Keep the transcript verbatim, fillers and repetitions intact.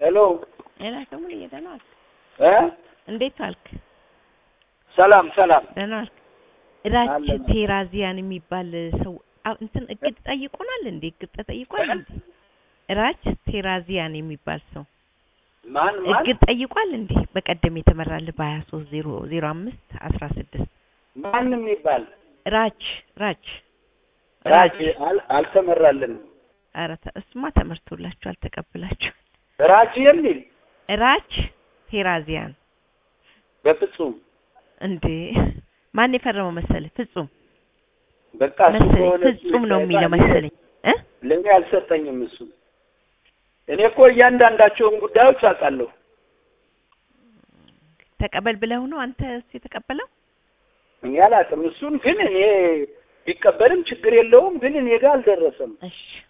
ሄሎ እላ ከምን እየተናል እ እንዴት ዋልክ? ሰላም ሰላም ደህና ዋልክ? ራች ቴራዚያን የሚባል ሰው እንትን እግድ ጠይቆናል እንዴ? እግድ ተጠይቋል እንዴ? ራች ቴራዚያን የሚባል ሰው ማን ማን እግድ ጠይቋል እንዴ? በቀደም የተመራል በ23 ዜሮ ዜሮ አምስት አስራ ስድስት ማን የሚባል ራች ራች ራች አልተመራልንም። ኧረ እሱማ ተመርቶላችኋል ተቀብላችሁ ራች የሚል ራች ቴራዚያን በፍጹም እንዴ ማን የፈረመው መሰለህ? ፍጹም በቃ ፍጹም ነው የሚለው መሰለኝ እ ለኔ አልሰጠኝም እሱ። እኔ እኮ እያንዳንዳቸውን ጉዳዮች አውቃለሁ። ተቀበል ብለው ነው አንተ እሱ የተቀበለው? እኔ አላውቅም እሱን፣ ግን እኔ ቢቀበልም ችግር የለውም፣ ግን እኔ ጋር አልደረሰም። እሺ